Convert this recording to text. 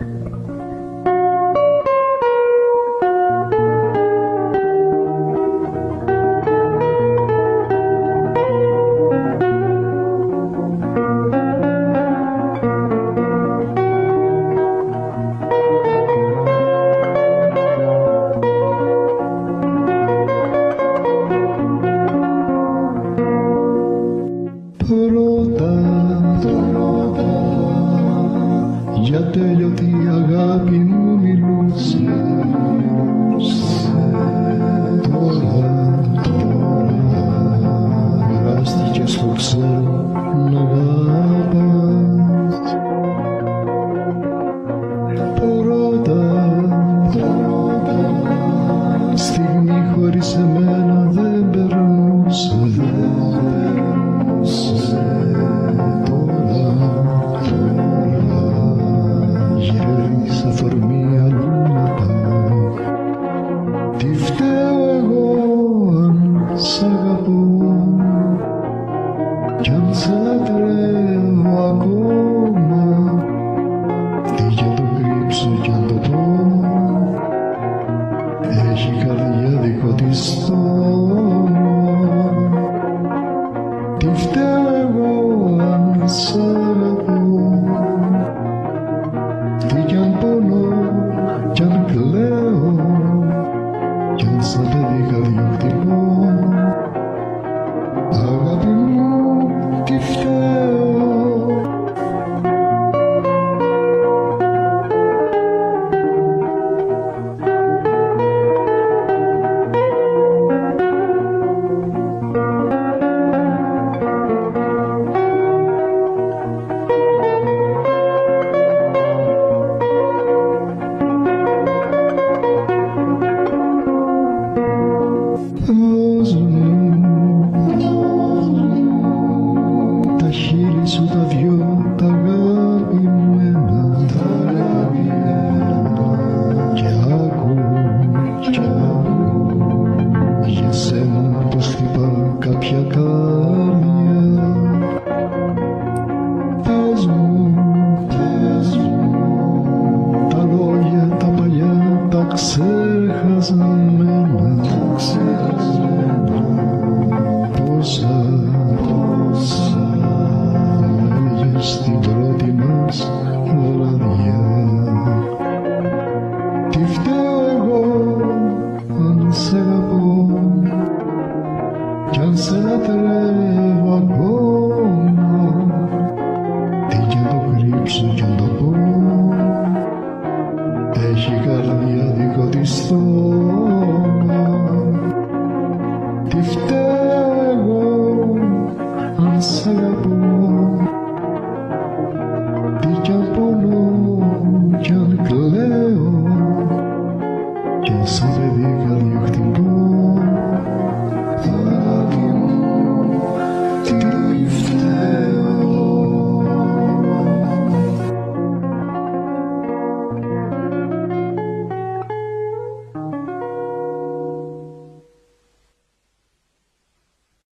Για τέλειωτη αγάπη μου μιλούσε. Τώρα γράστηκες το ξέρω να αγαπάς. Πρώτα στιγμή χωρίς εμένα δεν περνούσε. Γυρεύεις αφορμή αλλού να πάω. Τι φταίω εγώ αν σ' αγαπώ κι αν σε λατρεύω ακόμα. Τι κι αν το κρύψω κι αν το πω, έχει καρδιά δικό της στόμα. Τι φταίω εγώ αν σ' αγαπώ, τι κι αν πονώ κι αν κλαίω κι αν σαν παιδί καρδιοκτικό. Αγάπη μου, τι φταίω. Τα χείλη σου τα δυο, τα αγάπη μου ένα, και άκου για σένα πως χτυπά κάποια καρδιά. Πες μου τα λόγια τα παλιά, τα ξεχασμένα, πόσα λέγες στην πρώτη μας βραδιά. Τι φταίω εγώ αν σ' αγαπώ κι αν σε λατρεύω ακόμα. Τι κι αν το κρύψω κι αν το πω, έχει καρδιά δικό της στόμα. Τι φταίω εγώ αν σ' αγαπώ, τι κι αν πονώ κι αν κλαίω κι αν σαν παιδί